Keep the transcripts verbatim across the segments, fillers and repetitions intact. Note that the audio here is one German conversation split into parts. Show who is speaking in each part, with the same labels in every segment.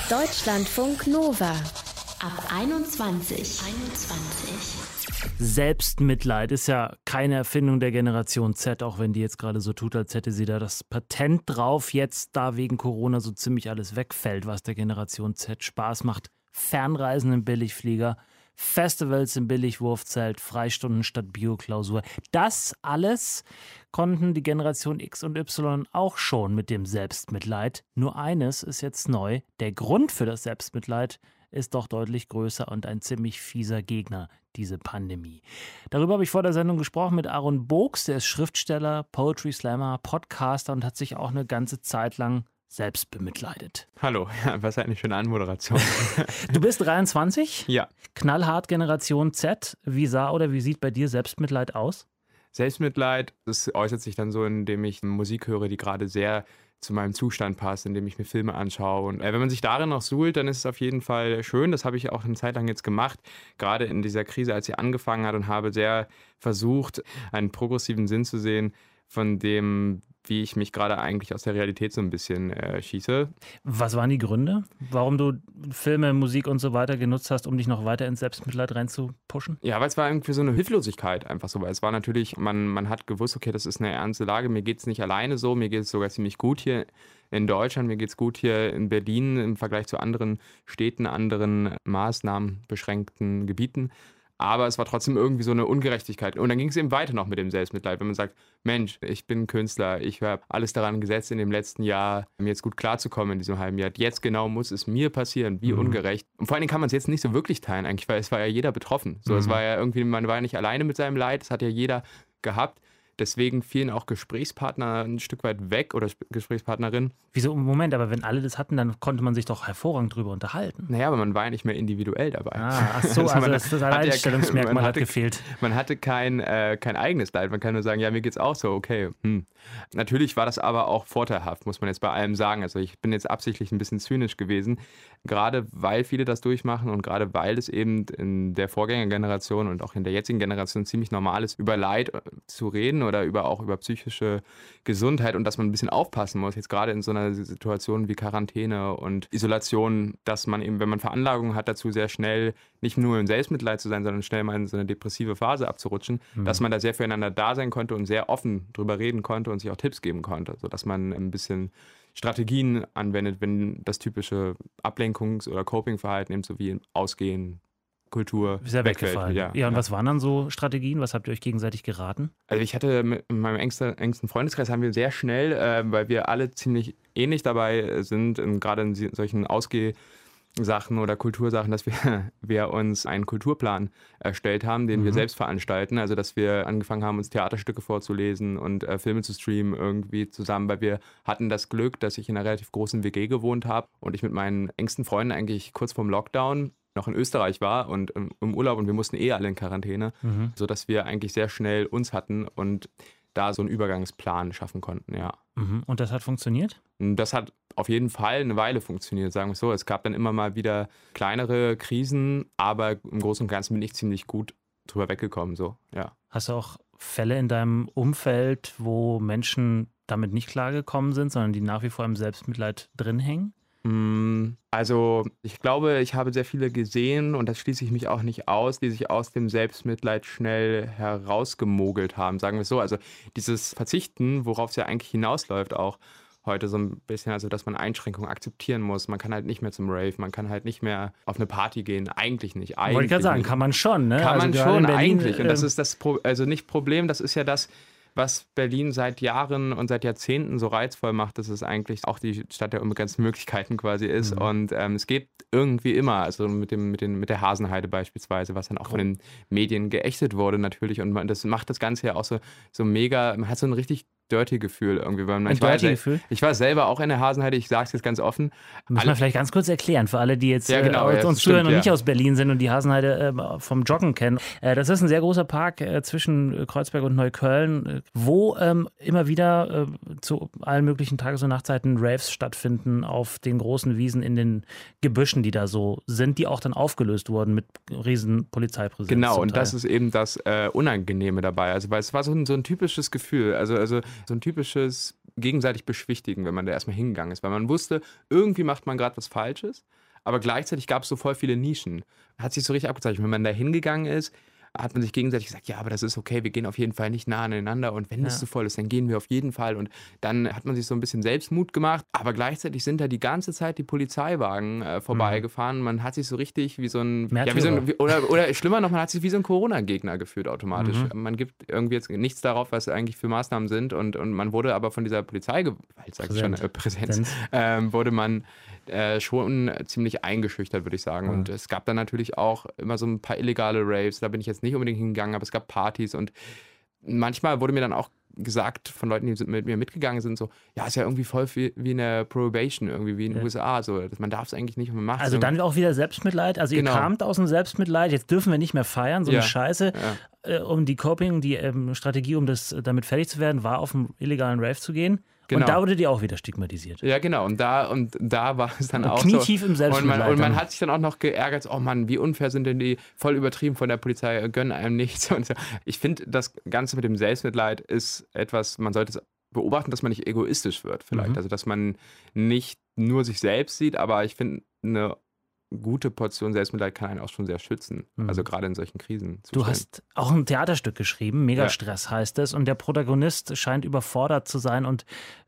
Speaker 1: Deutschlandfunk Nova. Ab einundzwanzig. einundzwanzig.
Speaker 2: Selbstmitleid ist ja keine Erfindung der Generation Z, auch wenn die jetzt gerade so tut, als hätte sie da das Patent drauf, jetzt da wegen Corona so ziemlich alles wegfällt, was der Generation Z Spaß macht. Fernreisen im Billigflieger, Festivals im Billigwurfzelt, Freistunden statt Bioklausur. Das alles konnten die Generation X und Y auch schon mit dem Selbstmitleid. Nur eines ist jetzt neu: Der Grund für das Selbstmitleid ist doch deutlich größer und ein ziemlich fieser Gegner, diese Pandemie. Darüber habe ich vor der Sendung gesprochen mit Aaron Books, der ist Schriftsteller, Poetry Slammer, Podcaster und hat sich auch eine ganze Zeit lang selbst bemitleidet.
Speaker 3: Hallo, ja, was eine schöne Anmoderation.
Speaker 2: Du bist dreiundzwanzig?
Speaker 3: Ja.
Speaker 2: Knallhart Generation Z. Wie sah oder wie sieht bei dir Selbstmitleid aus?
Speaker 3: Selbstmitleid, das äußert sich dann so, indem ich Musik höre, die gerade sehr zu meinem Zustand passt, indem ich mir Filme anschaue. Und äh, wenn man sich darin noch suhlt, dann ist es auf jeden Fall schön. Das habe ich auch eine Zeit lang jetzt gemacht, gerade in dieser Krise, als sie angefangen hat, und habe sehr versucht, einen progressiven Sinn zu sehen von dem, wie ich mich gerade eigentlich aus der Realität so ein bisschen äh, schieße.
Speaker 2: Was waren die Gründe, warum du Filme, Musik und so weiter genutzt hast, um dich noch weiter ins Selbstmitleid reinzupushen?
Speaker 3: Ja, weil es war irgendwie so eine Hilflosigkeit einfach so. Weil es war natürlich, man, man hat gewusst, okay, das ist eine ernste Lage, mir geht es nicht alleine so, mir geht es sogar ziemlich gut hier in Deutschland, mir geht es gut hier in Berlin im Vergleich zu anderen Städten, anderen Maßnahmen beschränkten Gebieten. Aber es war trotzdem irgendwie so eine Ungerechtigkeit. Und dann ging es eben weiter noch mit dem Selbstmitleid, wenn man sagt, Mensch, ich bin Künstler, ich habe alles daran gesetzt, in dem letzten Jahr mir jetzt gut klarzukommen in diesem halben Jahr. Jetzt genau muss es mir passieren, wie mhm. ungerecht. Und vor allen Dingen kann man es jetzt nicht so wirklich teilen eigentlich, weil es war ja jeder betroffen. So, mhm. Es war ja irgendwie, man war ja nicht alleine mit seinem Leid, es hat ja jeder gehabt. Deswegen fielen auch Gesprächspartner ein Stück weit weg oder Gesprächspartnerinnen.
Speaker 2: Wieso? Moment, aber wenn alle das hatten, dann konnte man sich doch hervorragend drüber unterhalten.
Speaker 3: Naja, aber man war ja nicht mehr individuell dabei.
Speaker 2: Ah, ach so, also, also das, das Alleinstellungsmerkmal hat gefehlt.
Speaker 3: Man hatte kein, äh, kein eigenes Leid. Man kann nur sagen, ja, mir geht's auch so, okay. Hm. Natürlich war das aber auch vorteilhaft, muss man jetzt bei allem sagen. Also ich bin jetzt absichtlich ein bisschen zynisch gewesen, gerade weil viele das durchmachen und gerade weil es eben in der Vorgängergeneration und auch in der jetzigen Generation ziemlich normal ist, über Leid zu reden oder über, auch über psychische Gesundheit und dass man ein bisschen aufpassen muss, jetzt gerade in so einer Situation wie Quarantäne und Isolation, dass man eben, wenn man Veranlagungen hat, dazu sehr schnell nicht nur im Selbstmitleid zu sein, sondern schnell mal in so eine depressive Phase abzurutschen, mhm. dass man da sehr füreinander da sein konnte und sehr offen drüber reden konnte und sich auch Tipps geben konnte, sodass man ein bisschen Strategien anwendet, wenn das typische Ablenkungs- oder Coping-Verhalten eben so wie Ausgehen, Kultur
Speaker 2: ist ja weggefallen. Ja, ja, und ja. Was waren dann so Strategien? Was habt ihr euch gegenseitig geraten?
Speaker 3: Also ich hatte mit meinem engsten, engsten Freundeskreis haben wir sehr schnell, äh, weil wir alle ziemlich ähnlich dabei sind, in, gerade in solchen Ausgehsachen oder Kultursachen, dass wir, wir uns einen Kulturplan erstellt haben, den mhm. wir selbst veranstalten. Also dass wir angefangen haben, uns Theaterstücke vorzulesen und äh, Filme zu streamen irgendwie zusammen, weil wir hatten das Glück, dass ich in einer relativ großen W G gewohnt habe und ich mit meinen engsten Freunden eigentlich kurz vorm Lockdown noch in Österreich war und im Urlaub und wir mussten eh alle in Quarantäne, mhm. sodass wir eigentlich sehr schnell uns hatten und da so einen Übergangsplan schaffen konnten, ja.
Speaker 2: Mhm. Und das hat funktioniert?
Speaker 3: Das hat auf jeden Fall eine Weile funktioniert, sagen wir so. Es gab dann immer mal wieder kleinere Krisen, aber im Großen und Ganzen bin ich ziemlich gut drüber weggekommen, so, ja.
Speaker 2: Hast du auch Fälle in deinem Umfeld, wo Menschen damit nicht klargekommen sind, sondern die nach wie vor im Selbstmitleid drin hängen?
Speaker 3: Also ich glaube, ich habe sehr viele gesehen und das schließe ich mich auch nicht aus, die sich aus dem Selbstmitleid schnell herausgemogelt haben, sagen wir es so. Also dieses Verzichten, worauf es ja eigentlich hinausläuft auch heute so ein bisschen, also dass man Einschränkungen akzeptieren muss. Man kann halt nicht mehr zum Rave, man kann halt nicht mehr auf eine Party gehen. Eigentlich nicht. Eigentlich
Speaker 2: Wollte ich gerade sagen,
Speaker 3: nicht.
Speaker 2: Kann man schon, ne?
Speaker 3: Kann
Speaker 2: also
Speaker 3: man schon,
Speaker 2: Berlin,
Speaker 3: eigentlich. Und das ist das Pro- also nicht Problem, das ist ja das, was Berlin seit Jahren und seit Jahrzehnten so reizvoll macht, dass es eigentlich auch die Stadt der unbegrenzten Möglichkeiten quasi ist. Mhm. Und ähm, es geht irgendwie immer, also mit dem, mit den, mit der Hasenheide beispielsweise, was dann auch cool. von den Medien geächtet wurde natürlich. Und man, das macht das Ganze ja auch so, so mega, man hat so ein richtig dirty Gefühl irgendwie. Weil man,
Speaker 2: ein
Speaker 3: ich, war
Speaker 2: dirty
Speaker 3: ja,
Speaker 2: Gefühl?
Speaker 3: Ich war selber auch in der Hasenheide, ich sage es jetzt ganz offen.
Speaker 2: Müssen wir vielleicht ganz kurz erklären, für alle, die jetzt
Speaker 3: ja, genau,
Speaker 2: äh,
Speaker 3: ja,
Speaker 2: uns zuhören und
Speaker 3: ja.
Speaker 2: nicht aus Berlin sind und die Hasenheide äh, vom Joggen kennen. Äh, das ist ein sehr großer Park äh, zwischen Kreuzberg und Neukölln, äh, wo ähm, immer wieder äh, zu allen möglichen Tages- und Nachtzeiten Raves stattfinden auf den großen Wiesen in den Gebüschen, die da so sind, die auch dann aufgelöst wurden mit riesen Polizeipräsenz.
Speaker 3: Genau, und das ist eben das äh, Unangenehme dabei. Also, weil es war so ein, so ein typisches Gefühl, also, also so ein typisches gegenseitig beschwichtigen, wenn man da erstmal hingegangen ist. Weil man wusste, irgendwie macht man gerade was Falsches, aber gleichzeitig gab es so voll viele Nischen. Hat sich so richtig abgezeichnet. Wenn man da hingegangen ist, hat man sich gegenseitig gesagt, ja, aber das ist okay, wir gehen auf jeden Fall nicht nah aneinander und wenn es
Speaker 2: Ja.
Speaker 3: zu voll ist, dann gehen wir auf jeden Fall. Und dann hat man sich so ein bisschen Selbstmut gemacht, aber gleichzeitig sind da die ganze Zeit die Polizeiwagen äh, vorbeigefahren. Man hat sich so richtig wie so ein, ja, wie so ein wie, oder, oder schlimmer noch, man hat sich wie so ein Corona-Gegner gefühlt automatisch.
Speaker 2: Mhm.
Speaker 3: Man gibt irgendwie jetzt nichts darauf, was eigentlich für Maßnahmen sind und, und man wurde aber von dieser Polizeigewalt, sag ich schon, äh, Präsenz, ähm, wurde man äh, schon ziemlich eingeschüchtert, würde ich sagen.
Speaker 2: Mhm.
Speaker 3: Und es gab dann natürlich auch immer so ein paar illegale Raves, da bin ich jetzt nicht unbedingt hingegangen, aber es gab Partys und manchmal wurde mir dann auch gesagt von Leuten, die mit mir mitgegangen sind, so, ja, ist ja irgendwie voll wie, wie eine Probation, irgendwie wie in den
Speaker 2: Ja.
Speaker 3: U S A, so, man darf es eigentlich nicht und man macht es.
Speaker 2: Also dann auch wieder Selbstmitleid. Also
Speaker 3: Genau.
Speaker 2: ihr kamt aus dem Selbstmitleid, jetzt dürfen wir nicht mehr feiern, so
Speaker 3: Ja.
Speaker 2: eine Scheiße.
Speaker 3: Ja.
Speaker 2: Äh, um die Coping, die ähm, Strategie, um das damit fertig zu werden, war auf einen illegalen Rave zu gehen.
Speaker 3: Genau.
Speaker 2: Und da wurde die auch wieder stigmatisiert.
Speaker 3: Ja, genau. Und da, und da war es dann
Speaker 2: Und
Speaker 3: auch
Speaker 2: knietief
Speaker 3: so.
Speaker 2: im
Speaker 3: Und
Speaker 2: Selbstmitleid
Speaker 3: man, und man
Speaker 2: dann.
Speaker 3: hat sich dann auch noch geärgert, oh Mann, wie unfair sind denn die, voll übertrieben von der Polizei, gönnen einem nichts. Und so. Ich finde, das Ganze mit dem Selbstmitleid ist etwas, man sollte es beobachten, dass man nicht egoistisch wird vielleicht.
Speaker 2: Mhm.
Speaker 3: Also, dass man nicht nur sich selbst sieht, aber ich finde, eine gute Portion Selbstmitleid kann einen auch schon sehr schützen.
Speaker 2: Mhm.
Speaker 3: Also gerade in solchen Krisen.
Speaker 2: Du hast auch ein Theaterstück geschrieben, Megastress
Speaker 3: Ja.
Speaker 2: heißt es, und der Protagonist scheint überfordert zu sein und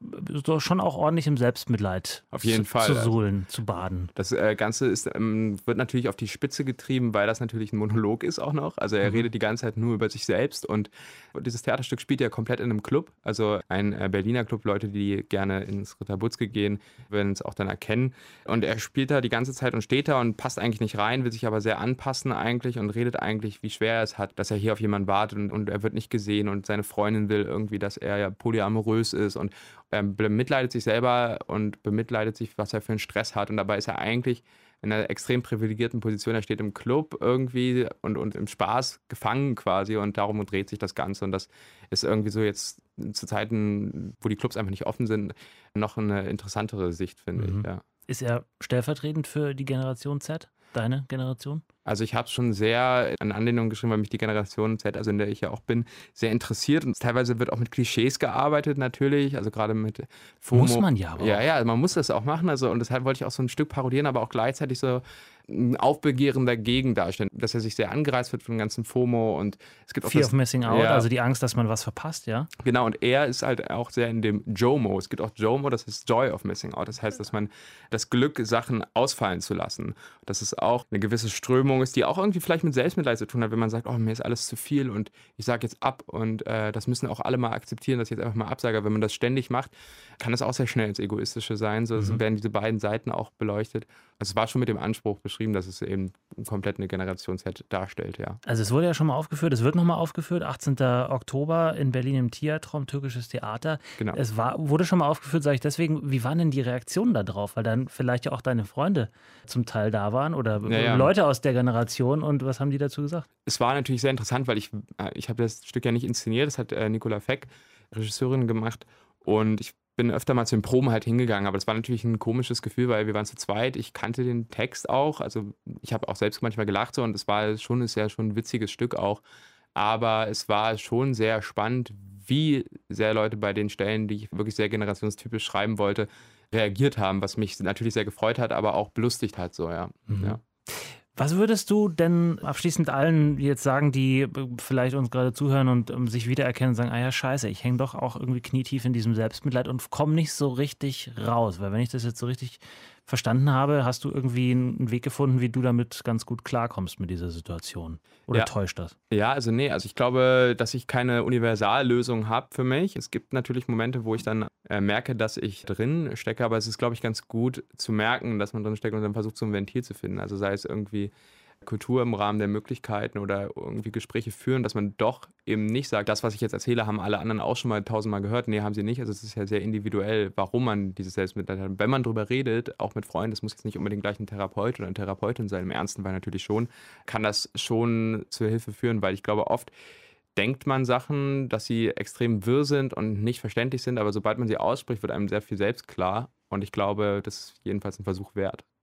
Speaker 2: so schon auch ordentlich im Selbstmitleid
Speaker 3: Auf jeden
Speaker 2: zu,
Speaker 3: Fall.
Speaker 2: zu suhlen, zu baden.
Speaker 3: Das äh, Ganze ist, ähm, wird natürlich auf die Spitze getrieben, weil das natürlich ein Monolog ist auch noch. Also er
Speaker 2: Mhm.
Speaker 3: redet die ganze Zeit nur über sich selbst und dieses Theaterstück spielt ja komplett in einem Club. Also ein äh, Berliner Club, Leute, die gerne ins Ritterbutzke gehen, werden es auch dann erkennen. Und er spielt da die ganze Zeit und steht da und passt eigentlich nicht rein, will sich aber sehr anpassen eigentlich und redet eigentlich, wie schwer er es hat, dass er hier auf jemanden wartet und, und er wird nicht gesehen und seine Freundin will irgendwie, dass er ja polyamorös ist und er bemitleidet sich selber und bemitleidet sich, was er für einen Stress hat. Und dabei ist er eigentlich in einer extrem privilegierten Position. Er steht im Club irgendwie und, und im Spaß gefangen quasi und darum dreht sich das Ganze. Und das ist irgendwie so jetzt zu Zeiten, wo die Clubs einfach nicht offen sind, noch eine interessantere Sicht, finde
Speaker 2: Mhm.
Speaker 3: ich. Ja.
Speaker 2: Ist er stellvertretend für die Generation Z, deine Generation?
Speaker 3: Also ich habe schon sehr an Anlehnung geschrieben, weil mich die Generation Z, also in der ich ja auch bin, sehr interessiert. Und teilweise wird auch mit Klischees gearbeitet natürlich, also gerade mit FOMO.
Speaker 2: Muss man ja aber
Speaker 3: Ja,
Speaker 2: auch.
Speaker 3: ja, man muss das auch machen. Also, und deshalb wollte ich auch so ein Stück parodieren, aber auch gleichzeitig so ein Aufbegehren dagegen darstellen, dass er sich sehr angereizt wird von dem ganzen FOMO und es gibt auch
Speaker 2: Fear
Speaker 3: das,
Speaker 2: of Missing Out,
Speaker 3: ja.
Speaker 2: also die Angst, dass man was verpasst, ja?
Speaker 3: Genau, und er ist halt auch sehr in dem JOMO. Es gibt auch JOMO, das ist Joy of Missing Out. Das heißt, dass man das Glück, Sachen ausfallen zu lassen. Dass es auch eine gewisse Strömung ist, die auch irgendwie vielleicht mit Selbstmitleid zu tun hat, wenn man sagt, oh, mir ist alles zu viel und ich sage jetzt ab und äh, das müssen auch alle mal akzeptieren, dass ich jetzt einfach mal absage. Wenn man das ständig macht, kann das auch sehr schnell ins Egoistische sein. So
Speaker 2: Mhm.
Speaker 3: werden diese beiden Seiten auch beleuchtet. Also es war schon mit dem Anspruch beschrieben, dass es eben komplett eine Generation Z darstellt, ja.
Speaker 2: Also es wurde ja schon mal aufgeführt, es wird nochmal aufgeführt, achtzehnten Oktober in Berlin im Theatrum, türkisches Theater.
Speaker 3: Genau.
Speaker 2: Es war, wurde schon mal aufgeführt, sage ich deswegen, wie waren denn die Reaktionen da drauf? Weil dann vielleicht ja auch deine Freunde zum Teil da waren oder
Speaker 3: Ja, ja.
Speaker 2: Leute aus der Generation und was haben die dazu gesagt?
Speaker 3: Es war natürlich sehr interessant, weil ich, äh, ich habe das Stück ja nicht inszeniert, das hat äh, Nicola Feck, Regisseurin, gemacht und ich bin öfter mal zu den Proben halt hingegangen, aber das war natürlich ein komisches Gefühl, weil wir waren zu zweit, ich kannte den Text auch, also ich habe auch selbst manchmal gelacht so und es war schon, ist ja schon ein witziges Stück auch, aber es war schon sehr spannend, wie sehr Leute bei den Stellen, die ich wirklich sehr generationstypisch schreiben wollte, reagiert haben, was mich natürlich sehr gefreut hat, aber auch belustigt hat, so, ja.
Speaker 2: Mhm.
Speaker 3: ja.
Speaker 2: Was würdest du denn abschließend allen jetzt sagen, die äh, vielleicht uns gerade zuhören und ähm, sich wiedererkennen und sagen, ah ja, scheiße, ich hänge doch auch irgendwie knietief in diesem Selbstmitleid und komme nicht so richtig raus. Weil wenn ich das jetzt so richtig verstanden habe, hast du irgendwie einen Weg gefunden, wie du damit ganz gut klarkommst mit dieser Situation. Oder
Speaker 3: Ja.
Speaker 2: täuscht das?
Speaker 3: Ja, also nee, also ich glaube, dass ich keine Universallösung habe für mich. Es gibt natürlich Momente, wo ich dann äh, merke, dass ich drin stecke, aber es ist, glaube ich, ganz gut zu merken, dass man drin steckt und dann versucht, so ein Ventil zu finden. Also sei es irgendwie Kultur im Rahmen der Möglichkeiten oder irgendwie Gespräche führen, dass man doch eben nicht sagt, das, was ich jetzt erzähle, haben alle anderen auch schon mal tausendmal gehört. Nee, haben sie nicht. Also es ist ja sehr individuell, warum man dieses Selbstmitleid hat. Wenn man drüber redet, auch mit Freunden, das muss jetzt nicht unbedingt gleich ein Therapeut oder eine Therapeutin sein, im ernsten Fall natürlich schon, kann das schon zur Hilfe führen, weil ich glaube, oft denkt man Sachen, dass sie extrem wirr sind und nicht verständlich sind, aber sobald man sie ausspricht, wird einem sehr viel selbst klar und ich glaube, das ist jedenfalls ein Versuch wert.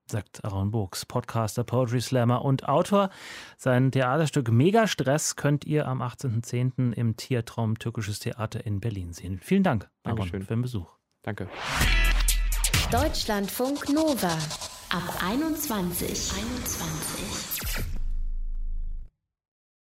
Speaker 2: sagt Aaron Burks, Podcaster, Poetry Slammer und Autor. Sein Theaterstück Megastress könnt ihr am achtzehnten zehnten im Tiertraum Türkisches Theater in Berlin sehen. Vielen Dank, Aaron,
Speaker 3: Dankeschön.
Speaker 2: für den Besuch.
Speaker 3: Danke.
Speaker 1: Deutschlandfunk Nova ab einundzwanzig. einundzwanzig.